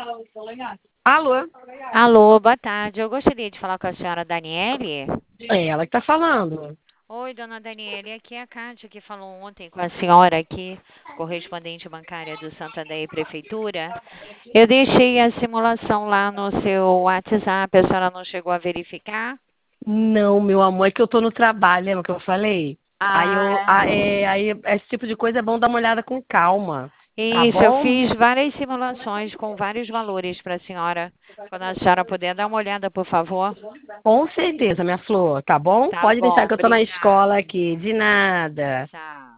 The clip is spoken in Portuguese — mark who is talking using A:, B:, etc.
A: Alô?
B: Alô, boa tarde. Eu gostaria de falar com a senhora Daniele.
A: É ela que tá falando.
B: Oi, dona Daniele. Aqui é a Kátia que falou ontem com a senhora aqui, correspondente bancária do Santander e Prefeitura. Eu deixei a simulação lá no seu WhatsApp, a senhora não chegou a verificar?
A: Não, meu amor, é que eu tô no trabalho, lembra que eu falei?
B: Ah,
A: Aí esse tipo de coisa é bom dar uma olhada com calma, tá
B: isso, eu
A: bom?
B: fiz várias simulações com vários valores para a senhora. Quando a senhora puder dar uma olhada, por favor.
A: Com certeza, minha flor, tá bom?
B: Tá
A: Pode deixar
B: bom,
A: que eu tô na
B: obrigada.
A: escola aqui. De nada.
B: Tchau.